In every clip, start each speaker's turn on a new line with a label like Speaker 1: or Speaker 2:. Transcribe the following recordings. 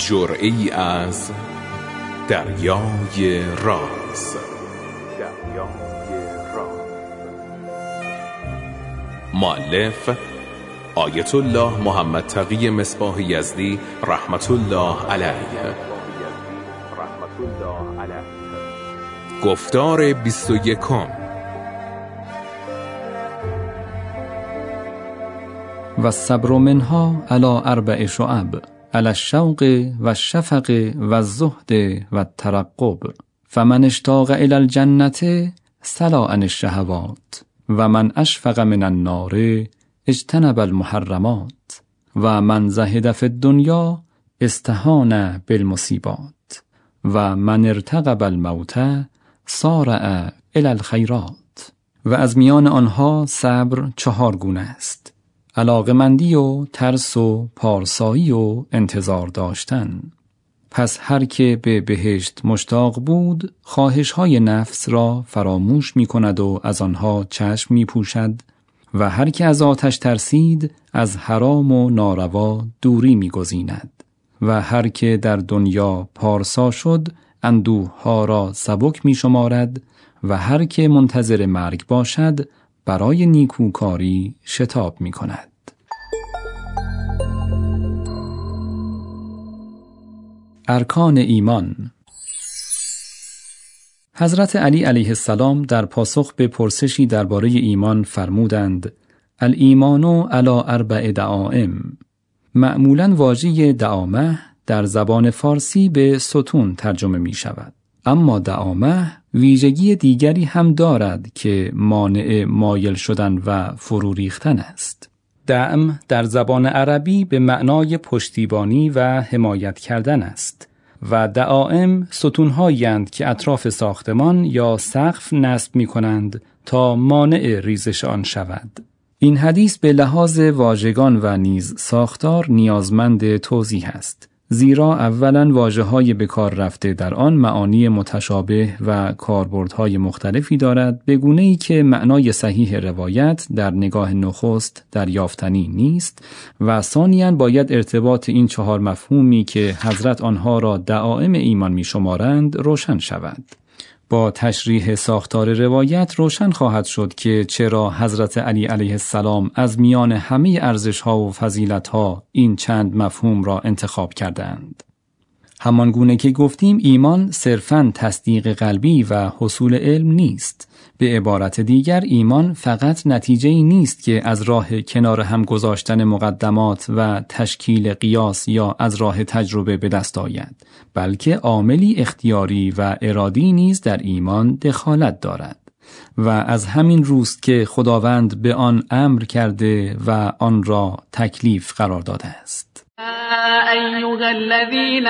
Speaker 1: جرعه‌ای از دریای راز. مؤلف آیت الله محمد تقی مصباح یزدی رحمت الله علیه. گفتار 21.
Speaker 2: و الصبر منها علی 4 شعب علی الشوق و الشفق و الزهد و الترقب. فمن اشتاق الی الجنة سلا عن الشهوات و من اشفق من النار اجتنب المحرمات و من زهد فی الدنیا استهان بالمصیبات و من ارتقب الموت سارع الی الخیرات. و از میان آنها صبر 4 گونه است: علاقمندی و ترس و پارسایی و انتظار داشتن. پس هر که به بهشت مشتاق بود خواهش‌های نفس را فراموش می کند و از آنها چشم می پوشد و هر که از آتش ترسید از حرام و ناروا دوری می گزیند و هر که در دنیا پارسا شد اندوه‌ها را سبک می شمارد و هر که منتظر مرگ باشد برای نیکوکاری شتاب می کند. ارکان ایمان. حضرت علی علیه السلام در پاسخ به پرسشی درباره ایمان فرمودند: الایمان علی 4 دعائم. معمولاً واژه دعامه در زبان فارسی به ستون ترجمه می شود، اما دعامه ویژگی دیگری هم دارد که مانع مایل شدن و فرو ریختن است. دعم در زبان عربی به معنای پشتیبانی و حمایت کردن است و دعائم ستون‌هایی اند که اطراف ساختمان یا سقف نصب می‌کنند تا مانع ریزش آن شود. این حدیث به لحاظ واژگان و نیز ساختار نیازمند توضیح است، زیرا اولاً واژه‌های به کار رفته در آن معانی متشابه و کاربردهای مختلفی دارد، به گونه‌ای که معنای صحیح روایت در نگاه نخست دریافتنی نیست و ثانیاً باید ارتباط این 4 مفهومی که حضرت آنها را دعائم ایمان می‌شمارند روشن شود. با تشریح ساختار روایت روشن خواهد شد که چرا حضرت علی علیه السلام از میان همه ارزش‌ها و فضیلت‌ها این چند مفهوم را انتخاب کردند. همان گونه که گفتیم ایمان صرفاً تصدیق قلبی و حصول علم نیست. به عبارت دیگر ایمان فقط نتیجه‌ای نیست که از راه کنار هم گذاشتن مقدمات و تشکیل قیاس یا از راه تجربه به دست آید، بلکه عاملی اختیاری و ارادی نیز در ایمان دخالت دارد و از همین روست که خداوند به آن امر کرده و آن را تکلیف قرار داده است.
Speaker 3: أيها الذين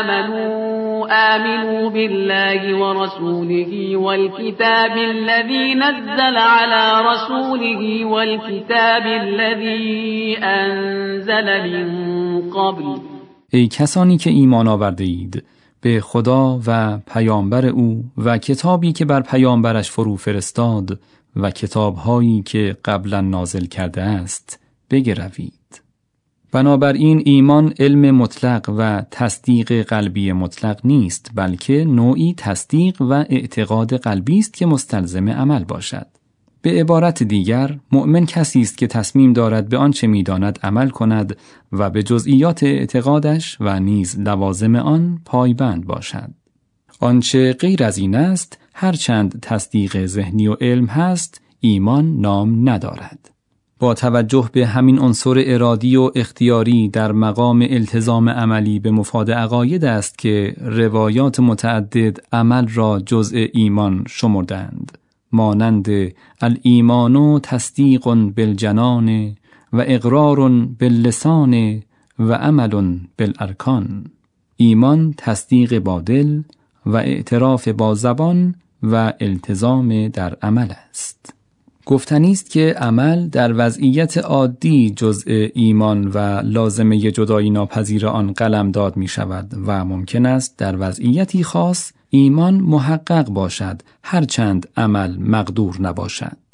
Speaker 3: آمنوا بالله ورسوله والكتاب الذي نزل على رسوله والكتاب الذي أنزل من قبل.
Speaker 2: ای کسانی که ایمان آورده اید به خدا و پیامبر او و کتابی که بر پیامبرش فرو فرستاد و کتابهایی که قبلا نازل کرده است بگروید. بنابراین ایمان علم مطلق و تصدیق قلبی مطلق نیست، بلکه نوعی تصدیق و اعتقاد قلبی است که مستلزم عمل باشد. به عبارت دیگر مؤمن کسی است که تصمیم دارد به آنچه می‌داند عمل کند و به جزئیات اعتقادش و نیز لوازم آن پایبند باشد. آنچه غیر از این است، هرچند تصدیق ذهنی و علم هست، ایمان نام ندارد. با توجه به همین عنصر ارادی و اختیاری در مقام التزام عملی به مفاد عقاید است که روایات متعدد عمل را جزء ایمان شمردند، مانند الایمان تصدیق بالجنان و اقرار باللسان و عمل بالارکان. ایمان تصدیق با دل و اعتراف با زبان و التزام در عمل است. گفتنی است که عمل در وضعیت عادی جزء ایمان و لازمه جدایی ناپذیر آن قلمداد می شود و ممکن است در وضعیتی خاص ایمان محقق باشد هرچند عمل مقدور نباشد.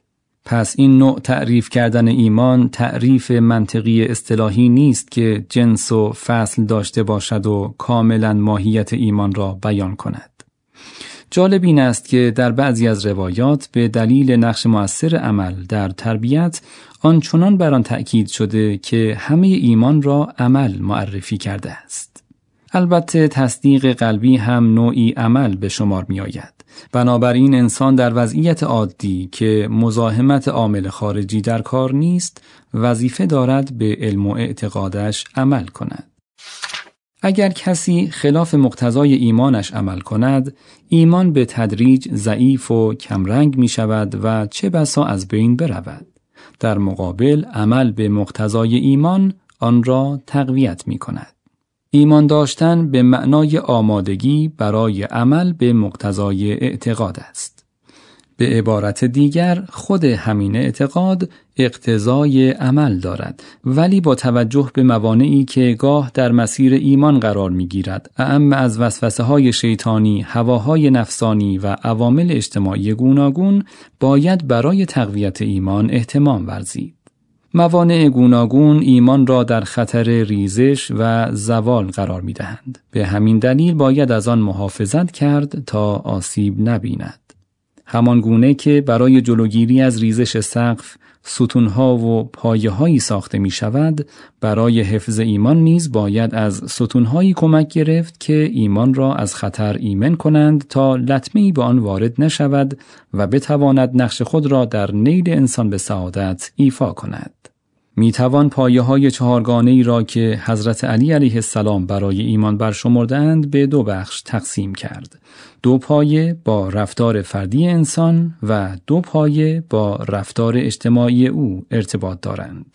Speaker 2: پس این نوع تعریف کردن ایمان تعریف منطقی اصطلاحی نیست که جنس و فصل داشته باشد و کاملا ماهیت ایمان را بیان کند. جالب این است که در بعضی از روایات به دلیل نقش مؤثر عمل در تربیت آنچنان بر آن تأکید شده که همه ایمان را عمل معرفی کرده است. البته تصدیق قلبی هم نوعی عمل به شمار می آید. بنابراین انسان در وضعیت عادی که مزاحمت عامل خارجی در کار نیست، وظیفه دارد به علم و اعتقادش عمل کند. اگر کسی خلاف مقتضای ایمانش عمل کند، ایمان به تدریج ضعیف و کمرنگ می شود و چه بسا از بین برود. در مقابل عمل به مقتضای ایمان آن را تقویت می کند. ایمان داشتن به معنای آمادگی برای عمل به مقتضای اعتقاد است. به عبارت دیگر خود همین اعتقاد اقتضای عمل دارد، ولی با توجه به موانعی که گاه در مسیر ایمان قرار می‌گیرد، اعم از وسوسه‌های شیطانی، هواهای نفسانی و عوامل اجتماعی گوناگون، باید برای تقویت ایمان اهتمام ورزید. موانع گوناگون ایمان را در خطر ریزش و زوال قرار می‌دهند. به همین دلیل باید از آن محافظت کرد تا آسیب نبیند. همان گونه که برای جلوگیری از ریزش سقف ستونها و پایه‌هایی ساخته می شود، برای حفظ ایمان نیز باید از ستونهایی کمک گرفت که ایمان را از خطر ایمن کنند تا لطمه‌ای به آن وارد نشود و بتواند نقش خود را در نیل انسان به سعادت ایفا کند. می توان پایه‌های چهارگانه‌ای را که حضرت علی علیه السلام برای ایمان برشمردند به دو بخش تقسیم کرد. 2 پایه با رفتار فردی انسان و 2 پایه با رفتار اجتماعی او ارتباط دارند.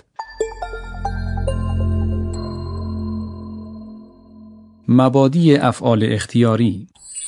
Speaker 2: مبادی افعال اختیاری.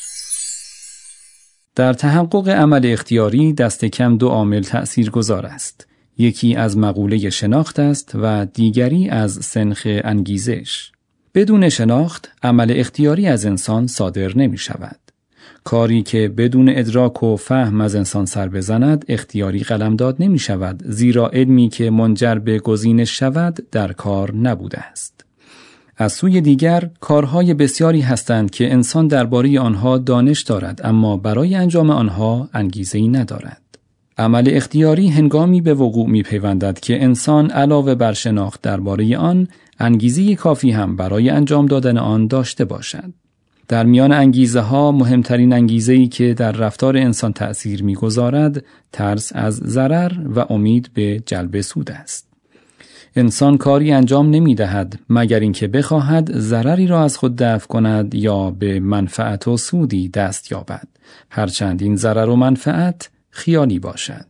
Speaker 2: در تحقق عمل اختیاری دست کم 2 عامل تأثیرگذار است. یکی از مقوله شناخت است و دیگری از سنخ انگیزش. بدون شناخت عمل اختیاری از انسان صادر نمی شود. کاری که بدون ادراک و فهم از انسان سر بزند اختیاری قلمداد نمی شود، زیرا علمی که منجر به گزینش شود در کار نبوده است. از سوی دیگر کارهای بسیاری هستند که انسان درباره آنها دانش دارد، اما برای انجام آنها انگیزه‌ای ندارد. عمل اختیاری هنگامی به وقوع می پیوندد که انسان علاوه بر شناخت درباره آن، انگیزه کافی هم برای انجام دادن آن داشته باشد. در میان انگیزه ها مهمترین انگیزه‌ای که در رفتار انسان تأثیر می‌گذارد، ترس از ضرر و امید به جلب سود است. انسان کاری انجام نمی‌دهد مگر اینکه بخواهد ضرری را از خود دفع کند یا به منفعت و سودی دست یابد، هرچند این ضرر و منفعت خیالی باشد.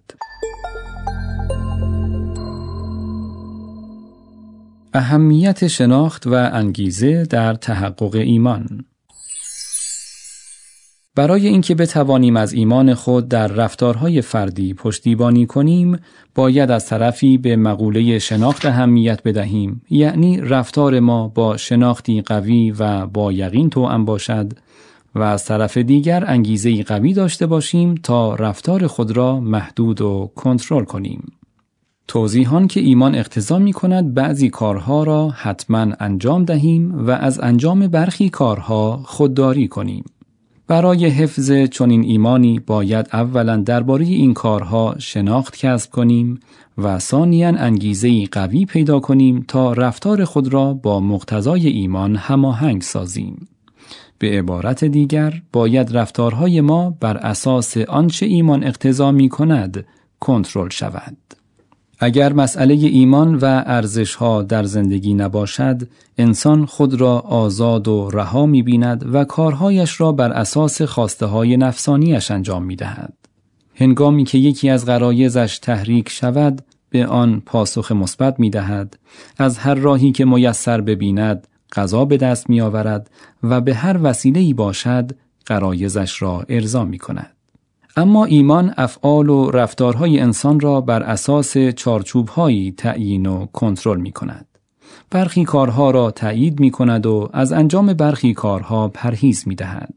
Speaker 2: اهمیت شناخت و انگیزه در تحقق ایمان. برای اینکه بتوانیم از ایمان خود در رفتارهای فردی پشتیبانی کنیم، باید از طرفی به مقوله شناخت اهمیت بدهیم، یعنی رفتار ما با شناختی قوی و با یقین توأم باشد، و از طرف دیگر انگیزه‌ای قوی داشته باشیم تا رفتار خود را محدود و کنترل کنیم. توضیحان که ایمان اقتضا می‌کند بعضی کارها را حتماً انجام دهیم و از انجام برخی کارها خودداری کنیم. برای حفظ چنین ایمانی باید اولاً درباره این کارها شناخت کسب کنیم و ثانیاً انگیزه‌ای قوی پیدا کنیم تا رفتار خود را با مقتضای ایمان هماهنگ سازیم. به عبارت دیگر باید رفتارهای ما بر اساس آنچه ایمان اقتضا می‌کند کنترل شود. اگر مسئله ایمان و ارزش‌ها در زندگی نباشد، انسان خود را آزاد و رها می‌بیند و کارهایش را بر اساس خواسته‌های نفسانیش انجام می‌دهد. هنگامی که یکی از غرایزش تحریک شود، به آن پاسخ مثبت می‌دهد، از هر راهی که میسر ببیند قضا به دست می‌آورد و به هر وسیله‌ای باشد غرایزش را ارضا می‌کند. اما ایمان افعال و رفتارهای انسان را بر اساس چارچوب‌هایی تعیین و کنترل می‌کند. برخی کارها را تایید می‌کند و از انجام برخی کارها پرهیز می‌دهد.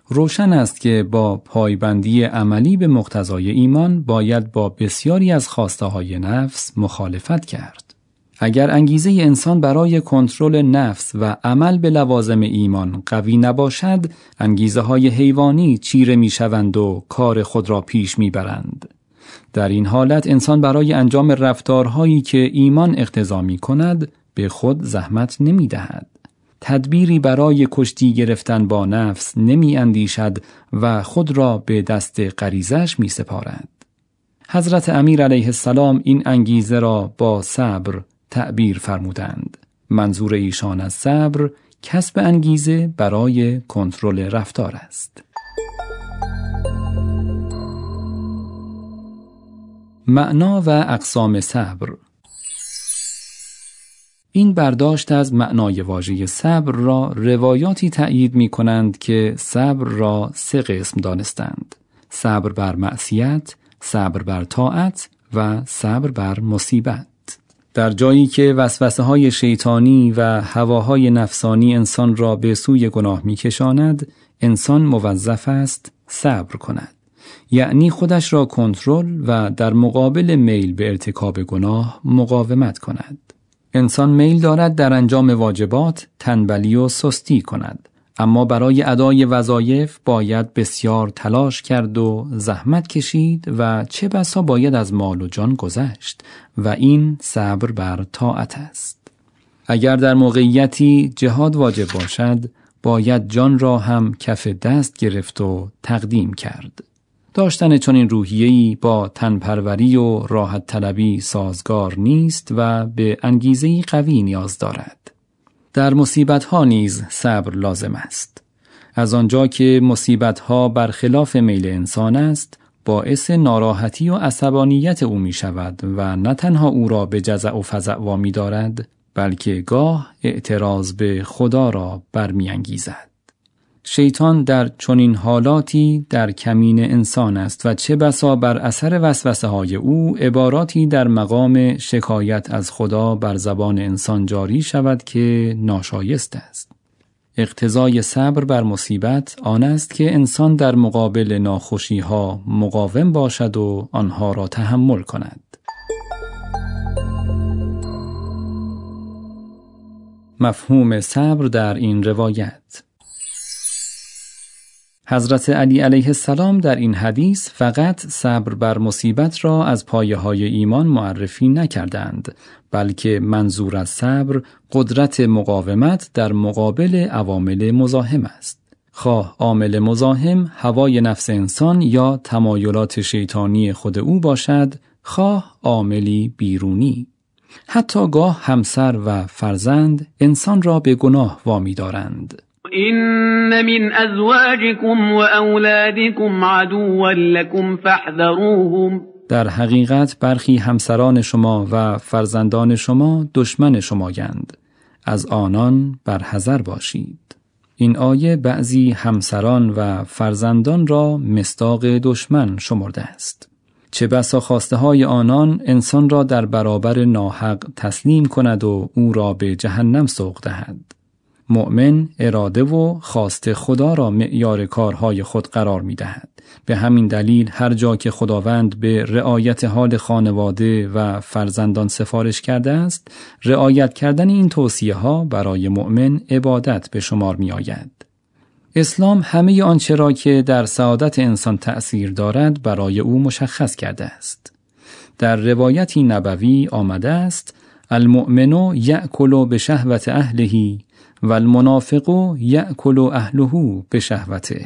Speaker 2: روشن است که با پایبندی عملی به مقتضای ایمان باید با بسیاری از خواسته‌های نفس مخالفت کرد. اگر انگیزه انسان برای کنترل نفس و عمل به لوازم ایمان قوی نباشد، انگیزه‌های حیوانی چیره می‌شوند و کار خود را پیش می‌برند. در این حالت انسان برای انجام رفتارهایی که ایمان اقتضا می‌کند به خود زحمت نمی‌دهد. تدبیری برای کشتی گرفتن با نفس نمی اندیشد و خود را به دست غریزش می سپارد. حضرت امیر علیه السلام این انگیزه را با صبر تعبیر فرمودند. منظور ایشان از صبر کسب انگیزه برای کنترل رفتار است. معنا و اقسام صبر. این برداشت از معنای واژه صبر را روایاتی تأیید می کنند که صبر را 3 قسم دانستند: صبر بر معصیت، صبر بر طاعت و صبر بر مصیبت. در جایی که وسوسه‌های شیطانی و هواهای نفسانی انسان را به سوی گناه می کشاند، انسان موظف است صبر کند. یعنی خودش را کنترل و در مقابل میل به ارتکاب گناه مقاومت کند. انسان میل دارد در انجام واجبات تنبلی و سستی کند، اما برای ادای وظایف باید بسیار تلاش کرد و زحمت کشید و چه بسا باید از مال و جان گذشت و این صبر بر طاعت است. اگر در موقعیتی جهاد واجب باشد، باید جان را هم کف دست گرفت و تقدیم کرد. داشتن چنین روحیه‌ای با تنپروری و راحت طلبی سازگار نیست و به انگیزه‌ای قوی نیاز دارد. در مصیبت‌ها نیز صبر لازم است. از آنجا که مصیبت‌ها برخلاف میل انسان است، باعث ناراحتی و عصبانیت او می شود و نه تنها او را به جزع و فزع وامی دارد، بلکه گاه اعتراض به خدا را برمی‌انگیزد. شیطان در چنین حالاتی در کمین انسان است و چه بسا بر اثر وسوسه‌های او عباراتی در مقام شکایت از خدا بر زبان انسان جاری شود که ناشایست است. اقتضای صبر بر مصیبت آن است که انسان در مقابل ناخوشی‌ها مقاوم باشد و آنها را تحمل کند. مفهوم صبر در این روایت. حضرت علی علیه السلام در این حدیث فقط صبر بر مصیبت را از پایه‌های ایمان معرفی نکردند، بلکه منظور از صبر قدرت مقاومت در مقابل عوامل مزاحم است. خواه عامل مزاحم هوای نفس انسان یا تمایلات شیطانی خود او باشد، خواه عاملی بیرونی. حتی گاه همسر و فرزند انسان را به گناه وامی دارند.
Speaker 3: إن من أزواجكم وأولادكم عدوا لكم فاحذروهم.
Speaker 2: در حقیقت برخی همسران شما و فرزندان شما دشمن شمایند، از آنان برحذر باشید. این آیه بعضی همسران و فرزندان را مصداق دشمن شمرده است. چه بسا خواسته های آنان انسان را در برابر ناحق تسلیم کند و او را به جهنم سوق دهد. مؤمن اراده و خواست خدا را معیار کارهای خود قرار می دهد. به همین دلیل هر جا که خداوند به رعایت حال خانواده و فرزندان سفارش کرده است، رعایت کردن این توصیه ها برای مؤمن عبادت به شمار می آید. اسلام همه آنچه را که در سعادت انسان تأثیر دارد برای او مشخص کرده است. در روایتی نبوی آمده است: المؤمن یأکل بشهوت اهله و المنافق یأکل اهله بشهوته.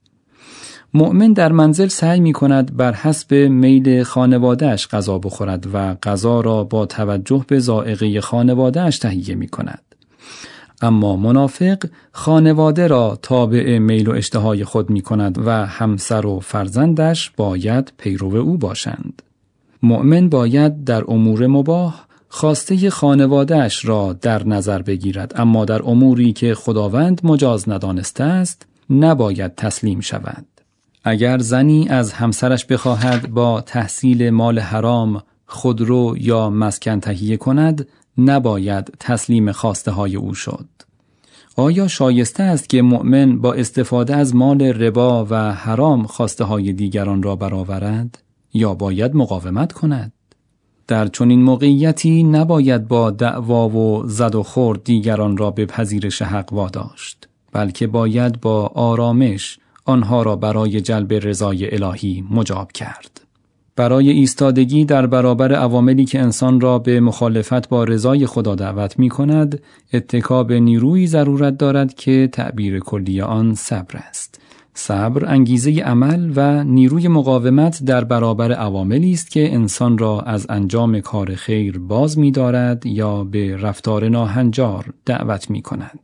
Speaker 2: مؤمن در منزل سعی می کند بر حسب میل خانواده‌اش غذا بخورد و غذا را با توجه به ذائقه خانواده‌اش تهیه می کند. اما منافق خانواده را تابع میل و اشتهای خود می کند و همسر و فرزندش باید پیرو او باشند. مؤمن باید در امور مباح خواسته خانواده‌اش را در نظر بگیرد، اما در اموری که خداوند مجاز ندانسته است نباید تسلیم شود. اگر زنی از همسرش بخواهد با تحصیل مال حرام خودرو یا مسکن تهیه کند، نباید تسلیم خواسته های او شد. آیا شایسته است که مؤمن با استفاده از مال ربا و حرام خواسته های دیگران را برآورد یا باید مقاومت کند؟ در چنین موقعیتی نباید با دعوا و زد و خورد دیگران را به پذیرش حق واداشت، بلکه باید با آرامش آنها را برای جلب رضای الهی مجاب کرد. برای ایستادگی در برابر عواملی که انسان را به مخالفت با رضای خدا دعوت می کند، اتکا به نیرویی ضرورت دارد که تعبیر کلی آن صبر است. صبر انگیزه عمل و نیروی مقاومت در برابر عواملی است که انسان را از انجام کار خیر باز می دارد یا به رفتار ناهنجار دعوت می کند.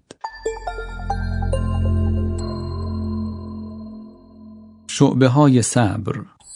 Speaker 2: شعبه‌های صبر.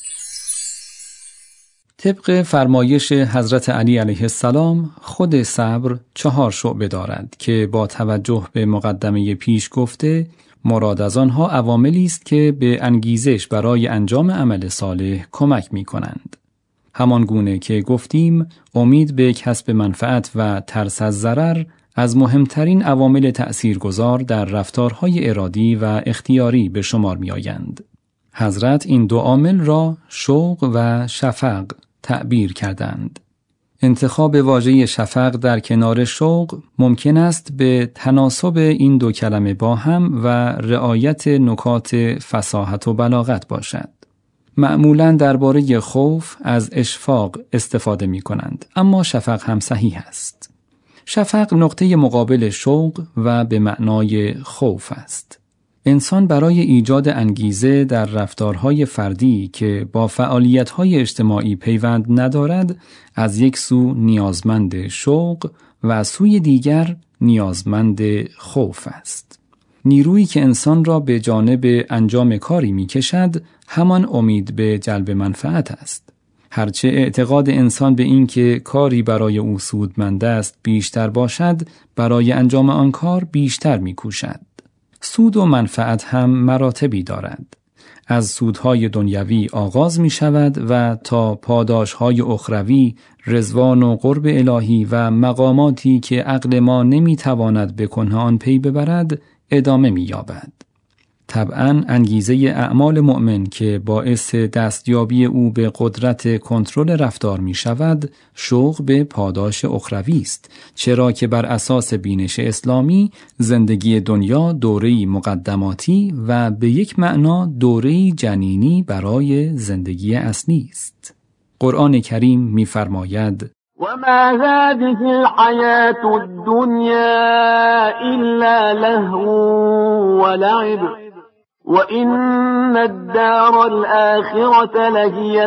Speaker 2: طبق فرمایش حضرت علی علیه السلام، خود صبر 4 شعبه دارد که با توجه به مقدمه پیش گفته مراد از آنها عواملی است که به انگیزش برای انجام عمل صالح کمک می کنند. همان گونه که گفتیم، امید به کسب منفعت و ترس از ضرر از مهمترین عوامل تأثیرگذار در رفتارهای ارادی و اختیاری به شمار می آیند. حضرت این 2 عامل را شوق و شفق تعبیر کردند. انتخاب واژه شفق در کنار شوق ممکن است به تناسب این 2 کلمه با هم و رعایت نکات فصاحت و بلاغت باشد. معمولاً درباره خوف از اشفاق استفاده می کنند، اما شفق هم صحیح است. شفق نقطه مقابل شوق و به معنای خوف است. انسان برای ایجاد انگیزه در رفتارهای فردی که با فعالیت‌های اجتماعی پیوند ندارد، از یک سو نیازمند شوق و از سوی دیگر نیازمند خوف است. نیرویی که انسان را به جانب انجام کاری می‌کشد، همان امید به جلب منفعت است. هرچه اعتقاد انسان به این که کاری برای او سودمند است بیشتر باشد، برای انجام آن کار بیشتر می‌کوشد. سود و منفعت هم مراتبی دارد. از سودهای دنیوی آغاز می شود و تا پاداشهای اخروی، رضوان و قرب الهی و مقاماتی که عقل ما نمی تواند به کنه آن پی ببرد ادامه می یابد. طبعاً انگیزه اعمال مؤمن که باعث دستیابی او به قدرت کنترل رفتار می شود، شوق به پاداش اخروی است، چرا که بر اساس بینش اسلامی زندگی دنیا دوره‌ای مقدماتی و به یک معنا دوره‌ای جنینی برای زندگی اصلی است. قرآن کریم می فرماید:
Speaker 3: وما هذه الحياة الدنيا إلا لهو ولعب وإن الدار الآخرة لهي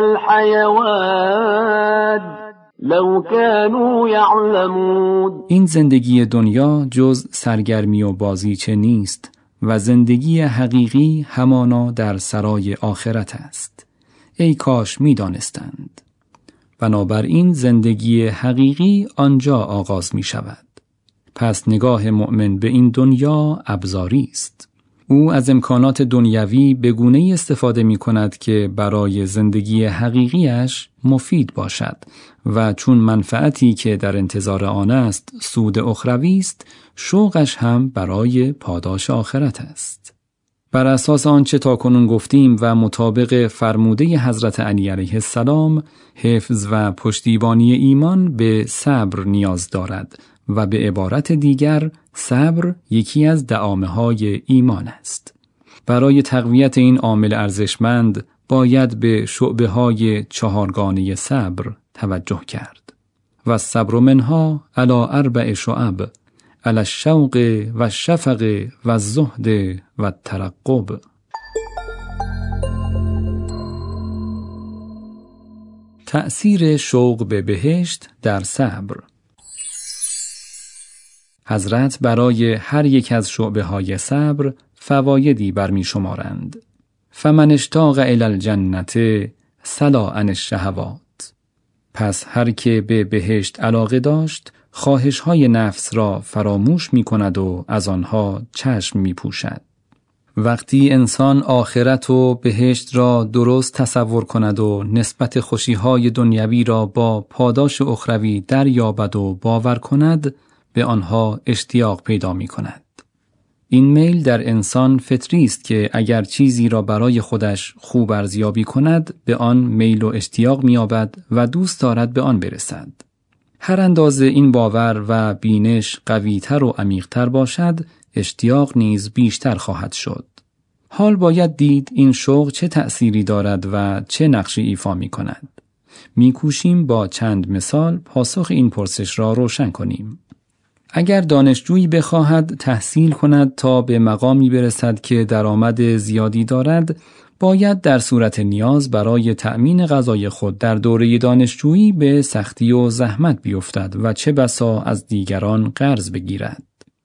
Speaker 3: الحيوان لو كانوا يعلمون.
Speaker 2: این زندگی دنیا جز سرگرمی و بازیچه نیست و زندگی حقیقی همانا در سرای آخرت است. ای کاش می دانستند. بنابراین زندگی حقیقی آنجا آغاز می شود. پس نگاه مؤمن به این دنیا ابزاری است. او از امکانات دنیوی به گونه‌ای استفاده می کند که برای زندگی حقیقیش مفید باشد و چون منفعتی که در انتظار آن است سود اخروی است، شوقش هم برای پاداش آخرت است. بر اساس آنچه تاکنون گفتیم و مطابق فرموده حضرت علی علیه السلام، حفظ و پشتیبانی ایمان به صبر نیاز دارد و به عبارت دیگر صبر یکی از دعامه‌های ایمان است. برای تقویت این عامل ارزشمند باید به شعبه‌های 4گانه صبر توجه کرد. و الصبر منها علی 4 شعب، علی الشوق و الشفق و الزهد و الترقب. تأثیر شوق به بهشت در صبر. حضرت برای هر یک از شعبه‌های صبر فوایدی برمی شمارند. فمن اشتاق الی الجنة سلا عن الشهوات. پس هر که به بهشت علاقه داشت، خواهش‌های نفس را فراموش می کند و از آنها چشم می پوشد. وقتی انسان آخرت و بهشت را درست تصور کند و نسبت خوشی‌های دنیوی را با پاداش اخروی دریابد و باور کند، به آنها اشتیاق پیدا می کند. این میل در انسان فطری است که اگر چیزی را برای خودش خوب ارزیابی کند به آن میل و اشتیاق می‌یابد و دوست دارد به آن برسد. هر اندازه این باور و بینش قوی‌تر و عمیق‌تر باشد، اشتیاق نیز بیشتر خواهد شد. حال باید دید این شوق چه تأثیری دارد و چه نقشی ایفا می‌کند. می‌کوشیم با چند مثال پاسخ این پرسش را روشن کنیم. اگر دانشجویی بخواهد تحصیل کند تا به مقامی برسد که درآمد زیادی دارد، باید در صورت نیاز برای تأمین غذای خود در دوره دانشجویی به سختی و زحمت بیفتد و چه بسا از دیگران قرض بگیرد.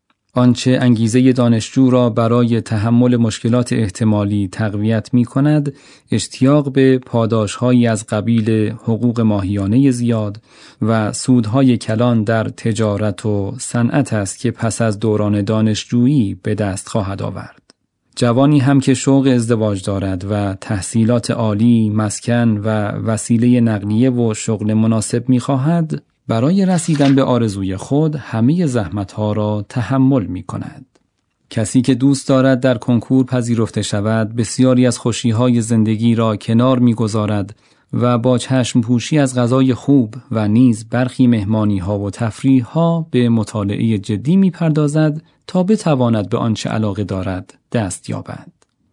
Speaker 2: آنچه انگیزه دانشجو را برای تحمل مشکلات احتمالی تقویت می کند، اشتیاق به پاداش‌هایی از قبیل حقوق ماهیانه زیاد و سودهای کلان در تجارت و صنعت است که پس از دوران دانشجویی به دست خواهد آورد. جوانی هم که شوق ازدواج دارد و تحصیلات عالی، مسکن و وسیله نقلیه و شغل مناسب می خواهد، برای رسیدن به آرزوی خود همه زحمتها را تحمل می کند. کسی که دوست دارد در کنکور پذیرفته شود، بسیاری از خوشیهای زندگی را کنار می گذارد و با چشم پوشی از غذای خوب و نیز برخی مهمانی‌ها و تفریح‌ها به مطالعه جدی می پردازد تا بتواند به آنچه علاقه دارد دست یابد.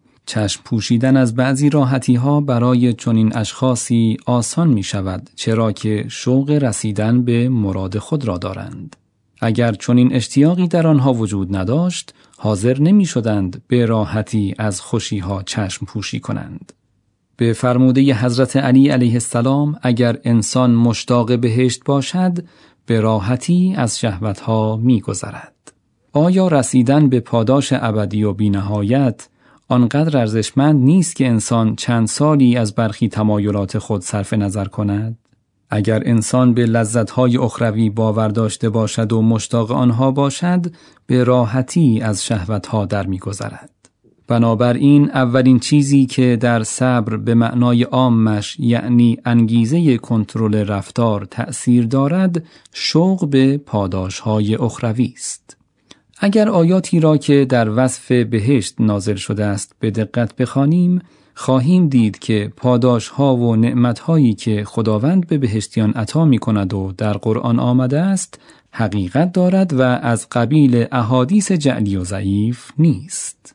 Speaker 2: چشم پوشیدن از بعضی راحتی‌ها برای چنین اشخاصی آسان می شود، چرا که شوق رسیدن به مراد خود را دارند. اگر چنین اشتیاقی در آنها وجود نداشت، حاضر نمی شدند به راحتی از خوشی‌ها چشم پوشی کنند. به فرموده حضرت علی علیه السلام، اگر انسان مشتاق بهشت باشد، به راحتی از شهوت‌ها می گذرد. آیا رسیدن به پاداش ابدی و بی‌نهایت آنقدر ارزشمند نیست که انسان چند سالی از برخی تمایلات خود صرف نظر کند؟ اگر انسان به لذت‌های اخروی باور داشته باشد و مشتاق آنها باشد، به راحتی از شهوت‌ها در می‌گذرد. بنابراین اولین چیزی که در صبر به معنای عامش، یعنی انگیزه کنترل رفتار، تأثیر دارد، شوق به پاداش‌های اخروی است. اگر آیاتی را که در وصف بهشت نازل شده است به دقت بخوانیم، خواهیم دید که پاداش‌ها و نعمت‌هایی که خداوند به بهشتیان عطا می‌کند و در قرآن آمده است، حقیقت دارد و از قبیل احادیث جعلی و ضعیف نیست.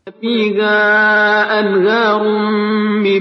Speaker 3: فیها انهار من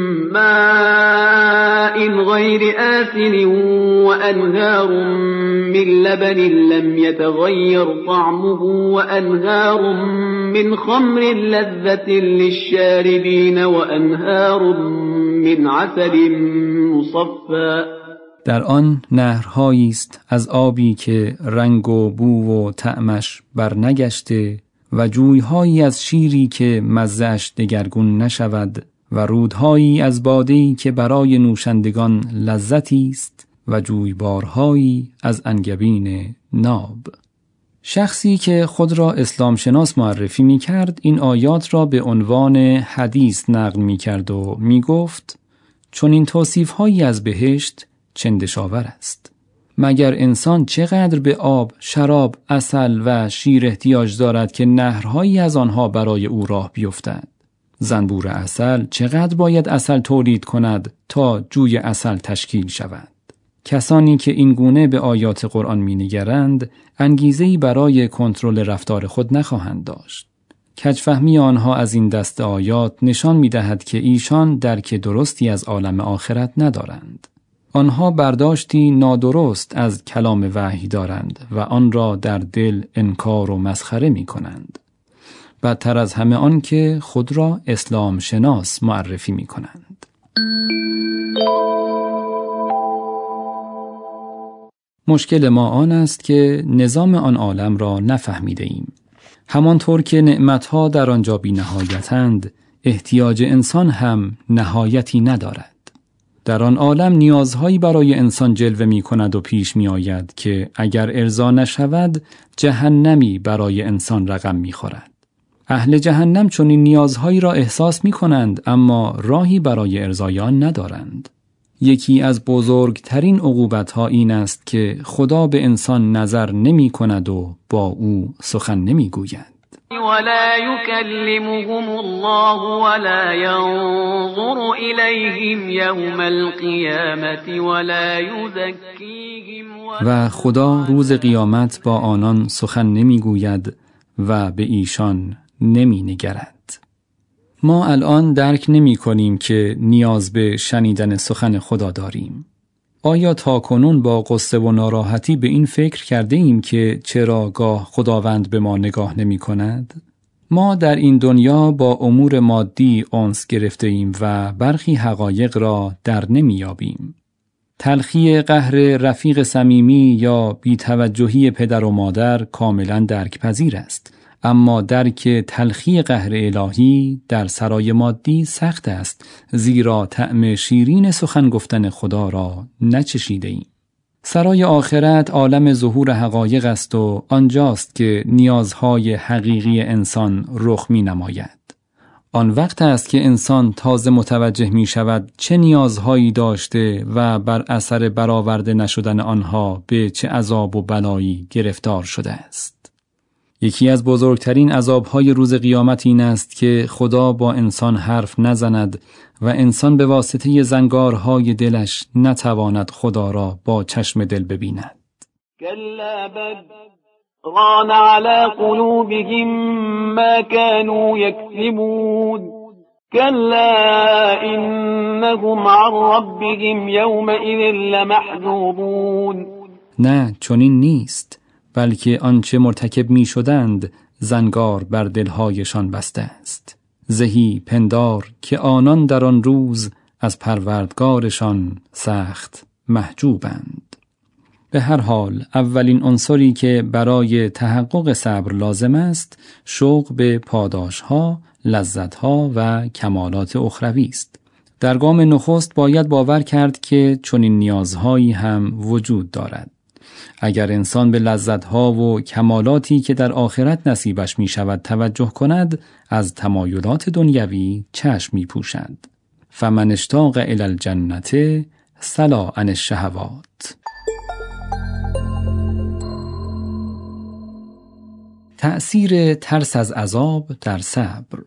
Speaker 3: ماء غیر آسن و انهار من لبن لم يتغیر طعمه و انهار من خمر لذة للشاربین و انهار من عسل مصفى.
Speaker 2: در آن نهرهایی است از آبی که رنگ و بو و طعمش برنگشته و جویهایی از شیری که مزه‌اش دگرگون نشود و رودهایی از باده‌ای که برای نوشندگان لذتی است و جویبارهایی از انگبین ناب. شخصی که خود را اسلام شناس معرفی می کرد این آیات را به عنوان حدیث نقل می کرد و می گفت چون این توصیف هایی از بهشت چندشاور است. مگر انسان چقدر به آب، شراب، عسل و شیر احتیاج دارد که نهرهایی از آنها برای او راه بیفتد؟ زنبور عسل چقدر باید عسل تولید کند تا جوی عسل تشکیل شود؟ کسانی که این گونه به آیات قرآن می‌نگرند، انگیزه‌ای برای کنترل رفتار خود نخواهند داشت. کج‌فهمی آنها از این دست آیات نشان می‌دهد که ایشان درک درستی از عالم آخرت ندارند. آنها برداشتی نادرست از کلام وحی دارند و آن را در دل انکار و مسخره می‌کنند. بدتر از همه آن که خود را اسلام شناس معرفی می‌کنند. مشکل ما آن است که نظام آن عالم را نفهمیده ایم. همانطور که نعمتها در آنجا بی نهایتند، احتیاج انسان هم نهایتی ندارد. در آن عالم نیازهایی برای انسان جلوه می کند و پیش می آید که اگر ارضا نشود، جهنمی برای انسان رقم می خورد. اهل جهنم چنین نیازهایی را احساس می کنند، اما راهی برای ارضای آن ندارند. یکی از بزرگترین عقوبت‌ها این است که خدا به انسان نظر نمی کند و با او سخن نمی گوید.
Speaker 3: ولا يكلمهم الله ولا ينظر إليهم يوم القيامة ولا يزكيهم
Speaker 2: و خدا روز قیامت با آنان سخن نمیگوید و به ایشان نمی نگرد. ما الان درک نمی کنیم که نیاز به شنیدن سخن خدا داریم. آیا تاکنون با غصه و ناراحتی به این فکر کرده ایم که چرا گاه خداوند به ما نگاه نمی کند؟ ما در این دنیا با امور مادی انس گرفته ایم و برخی حقایق را در نمی یابیم. تلخی قهر رفیق صمیمی یا بی‌توجهی پدر و مادر کاملا درک پذیر است، اما درک تلخی قهر الهی در سرای مادی سخت است، زیرا طعم شیرین سخن گفتن خدا را نچشیده ایم. سرای آخرت عالم ظهور حقایق است و آنجاست که نیازهای حقیقی انسان رخ می نماید. آن وقت است که انسان تازه متوجه می شود چه نیازهایی داشته و بر اثر برآورده نشدن آنها به چه عذاب و بلایی گرفتار شده است. یکی از بزرگترین عذابهای روز قیامت این است که خدا با انسان حرف نزند و انسان به واسطه زنگارهای دلش نتواند خدا را با چشم دل ببیند.
Speaker 3: كلا بل ران على قلوبهم ما كانوا يكسبون كلا إنهم عن ربهم يومئذ لمحجوبون.
Speaker 2: نه، چنین نیست، بلکه آنچه مرتکب می شدند زنگار بر دلهایشان بسته است. زهی پندار که آنان در آن روز از پروردگارشان سخت محجوبند. به هر حال اولین عنصری که برای تحقق صبر لازم است شوق به پاداشها، لذتها و کمالات اخروی است. در گام نخست باید باور کرد که چنین نیازهایی هم وجود دارد. اگر انسان به لذتها و کمالاتی که در آخرت نصیبش می شود توجه کند، از تمایلات دنیوی چشم می پوشد. فمن اشتاق الی الجنة سلا عن الشهوات. تأثیر ترس از عذاب در صبر.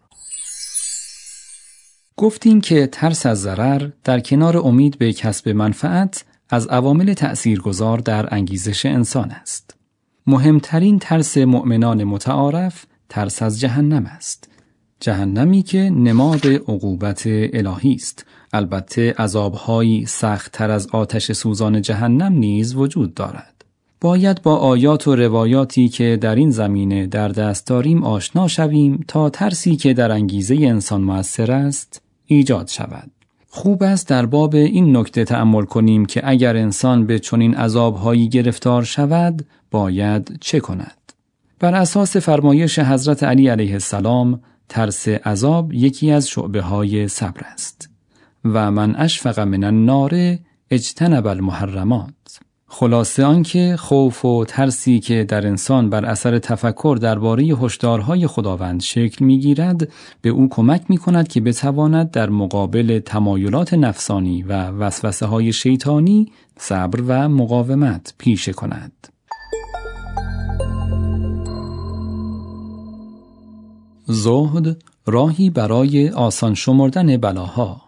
Speaker 2: گفتیم که ترس از ضرر در کنار امید به کسب منفعت از عوامل تأثیرگذار در انگیزش انسان است. مهمترین ترس مؤمنان متعارف ترس از جهنم است. جهنمی که نماد عقوبت الهی است. البته عذاب‌هایی سخت‌تر از آتش سوزان جهنم نیز وجود دارد. باید با آیات و روایاتی که در این زمینه در دست داریم آشنا شویم تا ترسی که در انگیزه انسان مؤثر است ایجاد شود. خوب است در باب این نکته تأمل کنیم که اگر انسان به چنین عذاب‌هایی گرفتار شود باید چه کند. بر اساس فرمایش حضرت علی علیه السلام ترس عذاب یکی از شعبه‌های صبر است. و من اشفق من النار اجتنب المحرمات. خلاصه آنکه خوف و ترسی که در انسان بر اثر تفکر درباره هشدارهای خداوند شکل می‌گیرد به او کمک می‌کند که بتواند در مقابل تمایلات نفسانی و وسوسه‌های شیطانی صبر و مقاومت پیشه کند. زهد راهی برای آسان شمردن بلاها.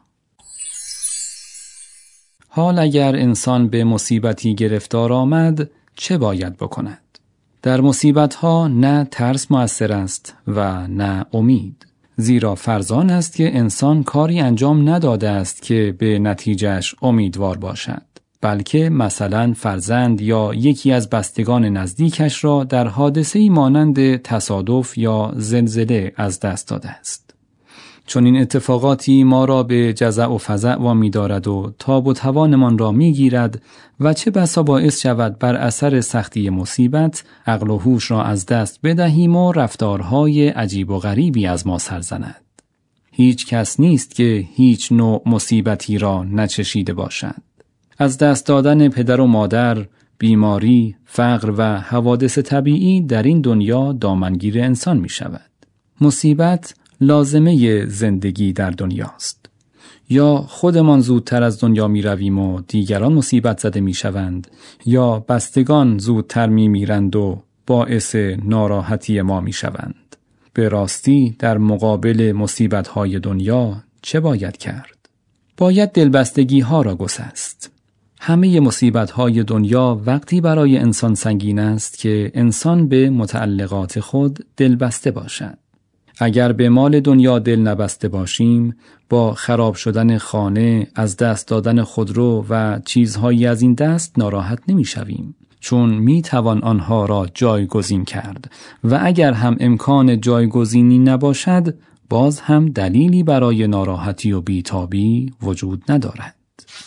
Speaker 2: حال اگر انسان به مصیبتی گرفتار آمد چه باید بکند؟ در مصیبت‌ها نه ترس مؤثر است و نه امید، زیرا فرضان است که انسان کاری انجام نداده است که به نتیجهش امیدوار باشد، بلکه مثلا فرزند یا یکی از بستگان نزدیکش را در حادثه‌ای مانند تصادف یا زلزله از دست داده است. چون این اتفاقاتی ما را به جزع و فزع وامی دارد و تاب و توانمان را می گیرد و چه بسا باعث شود بر اثر سختی مصیبت عقل و هوش را از دست بدهیم و رفتارهای عجیب و غریبی از ما سرزند. هیچ کس نیست که هیچ نوع مصیبتی را نچشیده باشد. از دست دادن پدر و مادر، بیماری، فقر و حوادث طبیعی در این دنیا دامنگیر انسان می شود. مصیبت لازمه زندگی در دنیاست. یا خودمان زودتر از دنیا می رویم و دیگران مصیبت زده می شوند، یا بستگان زودتر می میرند و باعث ناراحتی ما می شوند. به راستی در مقابل مصیبت‌های دنیا چه باید کرد؟ باید دلبستگی‌ها را گسست. همه مصیبت‌های دنیا وقتی برای انسان سنگین است که انسان به متعلقات خود دلبسته باشد. اگر به مال دنیا دل نبسته باشیم، با خراب شدن خانه، از دست دادن خودرو و چیزهایی از این دست ناراحت نمی‌شویم، چون می‌توان آنها را جایگزین کرد و اگر هم امکان جایگزینی نباشد، باز هم دلیلی برای ناراحتی و بیتابی وجود ندارد.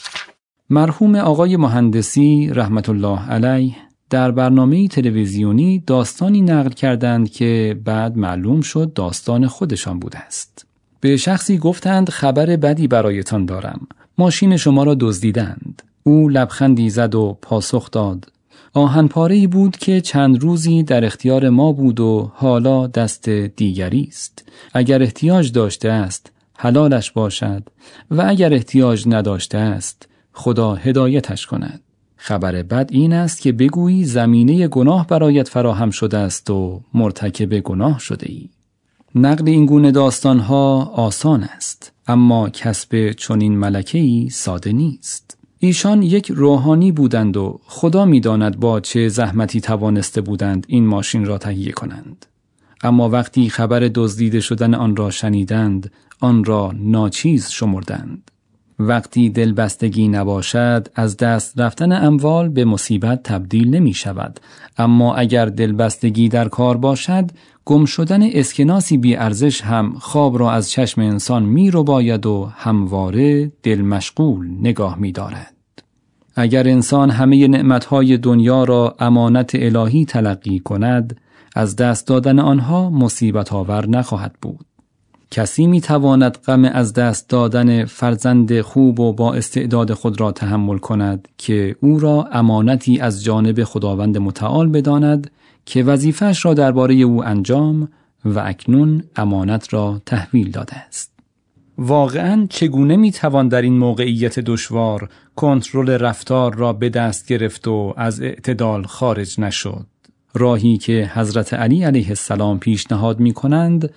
Speaker 2: مرحوم آقای مهندسی رحمت الله علیه در برنامه تلویزیونی داستانی نقل کردند که بعد معلوم شد داستان خودشان بوده است. به شخصی گفتند خبر بدی برایتان دارم. ماشین شما را دزدیدند. او لبخندی زد و پاسخ داد: آهنپاره‌ای بود که چند روزی در اختیار ما بود و حالا دست دیگری است. اگر احتیاج داشته است حلالش باشد و اگر احتیاج نداشته است خدا هدایتش کند. خبر بد این است که بگویی زمینه گناه برایت فراهم شده است و مرتکب گناه شده ای. نقل این گونه داستانها آسان است، اما کسب چنین ملکه‌ای ساده نیست. ایشان یک روحانی بودند و خدا می‌داند با چه زحمتی توانسته بودند این ماشین را تهیه کنند. اما وقتی خبر دزدیده شدن آن را شنیدند، آن را ناچیز شمردند. وقتی دلبستگی نباشد، از دست رفتن اموال به مصیبت تبدیل نمی شود. اما اگر دلبستگی در کار باشد، گم شدن اسکناسی بی ارزش هم خواب را از چشم انسان می رو باید و همواره دل مشغول نگاه می دارد. اگر انسان همه نعمتهای دنیا را امانت الهی تلقی کند، از دست دادن آنها مصیبت آور نخواهد بود. کسی می تواند غم از دست دادن فرزند خوب و با استعداد خود را تحمل کند که او را امانتی از جانب خداوند متعال بداند که وظیفه‌اش را درباره او انجام و اکنون امانت را تحویل داده است. واقعاً چگونه می توان در این موقعیت دشوار کنترل رفتار را به دست گرفت و از اعتدال خارج نشد؟ راهی که حضرت علی علیه السلام پیشنهاد می کنند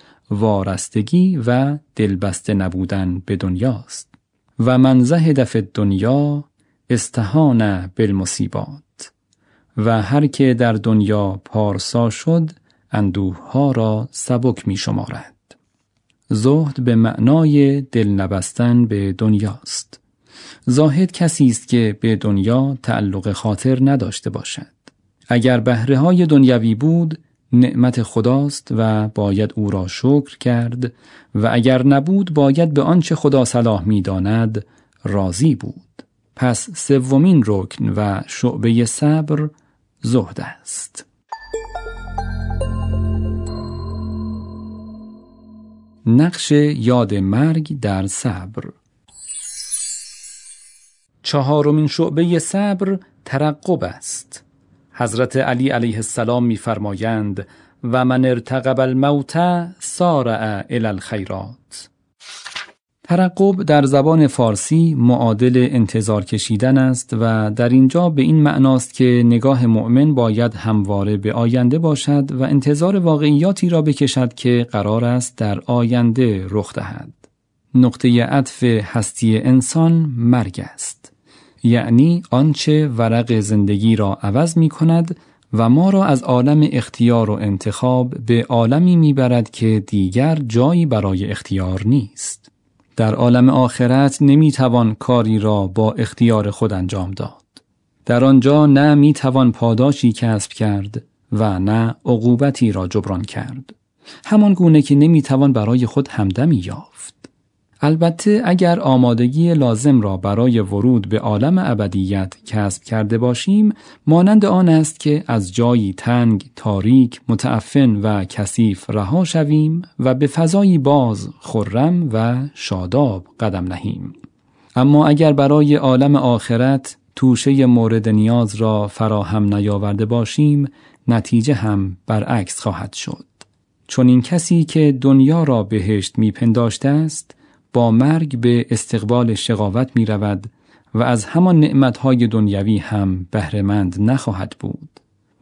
Speaker 2: وارستگی و دلبسته نبودن به دنیاست. و من زهد فی الدنیا استهان بالمصیبات. و هر که در دنیا پارسا شد اندوه‌ها را سبک می شمارد. زهد به معنای دل نبستن به دنیاست. زاهد کسی است که به دنیا تعلق خاطر نداشته باشد. اگر بهره‌های دنیوی بود نعمت خداست و باید او را شکر کرد و اگر نبود باید به آنچه خدا صلاح می داند راضی بود. پس سومین رکن و شعبه صبر زهد است. نقش یاد مرگ در صبر. چهارمین شعبه صبر ترقب است. حضرت علی علیه السلام می‌فرمایند و من ارتقب الموت سارع الی الخیرات. ترقب در زبان فارسی معادل انتظار کشیدن است و در اینجا به این معناست که نگاه مؤمن باید همواره به آینده باشد و انتظار واقعیاتی را بکشد که قرار است در آینده رخ دهد. نقطه عطف هستی انسان مرگ است. یعنی آنچه ورق زندگی را عوض می کند و ما را از عالم اختیار و انتخاب به عالمی می برد که دیگر جایی برای اختیار نیست. در عالم آخرت نمی توان کاری را با اختیار خود انجام داد. در آنجا نه می توان پاداشی کسب کرد و نه عقوبتی را جبران کرد. همان گونه که نمی توان برای خود همدمی یافت. البته اگر آمادگی لازم را برای ورود به عالم ابدیت کسب کرده باشیم، مانند آن است که از جایی تنگ، تاریک، متعفن و کثیف رها شویم و به فضایی باز، خرم و شاداب قدم نهیم. اما اگر برای عالم آخرت توشه مورد نیاز را فراهم نیاورده باشیم، نتیجه هم برعکس خواهد شد. چون این کسی که دنیا را بهشت میپنداشته است، با مرگ به استقبال شقاوت می رود و از همان نعمتهای دنیوی هم بهره‌مند نخواهد بود.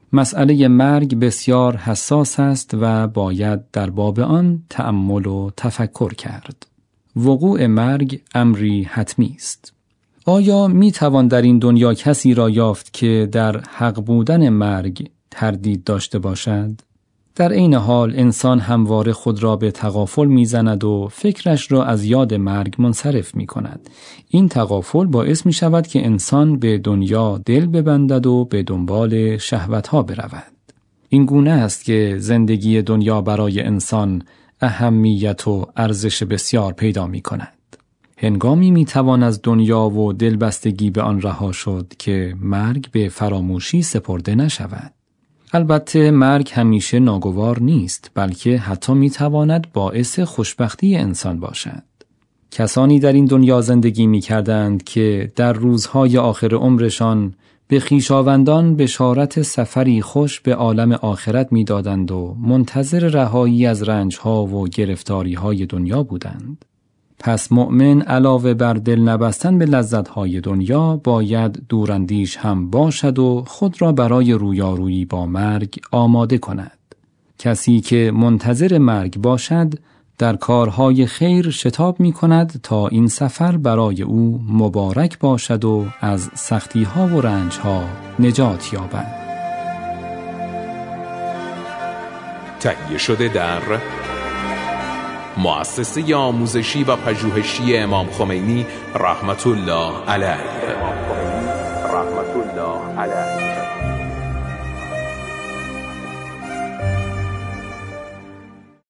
Speaker 2: مسئله مرگ بسیار حساس است و باید در باب آن تأمل و تفکر کرد. وقوع مرگ امری حتمی است. آیا می توان در این دنیا کسی را یافت که در حق بودن مرگ تردید داشته باشد؟ در عین حال انسان همواره خود را به تغافل می‌زند و فکرش را از یاد مرگ منصرف می‌کند. این تغافل باعث می‌شود که انسان به دنیا دل ببندد و به دنبال شهوت‌ها برود. این گونه است که زندگی دنیا برای انسان اهمیت و ارزش بسیار پیدا می‌کند. هنگامی می‌توان از دنیا و دلبستگی به آن رها شد که مرگ به فراموشی سپرده نشود. البته مرگ همیشه ناگوار نیست، بلکه حتی میتواند باعث خوشبختی انسان باشد. کسانی در این دنیا زندگی میکردند که در روزهای آخر عمرشان به خویشاوندان بشارت سفری خوش به عالم آخرت میدادند و منتظر رهایی از رنجها و گرفتاریهای دنیا بودند. پس مؤمن علاوه بر دل نبستن به لذت‌های دنیا باید دوراندیش هم باشد و خود را برای رویارویی با مرگ آماده کند. کسی که منتظر مرگ باشد در کارهای خیر شتاب می کند تا این سفر برای او مبارک باشد و از سختی‌ها و رنج‌ها نجات یابد.
Speaker 1: تهیه شده در مؤسسه آموزشی و پژوهشی امام خمینی رحمت الله علیه.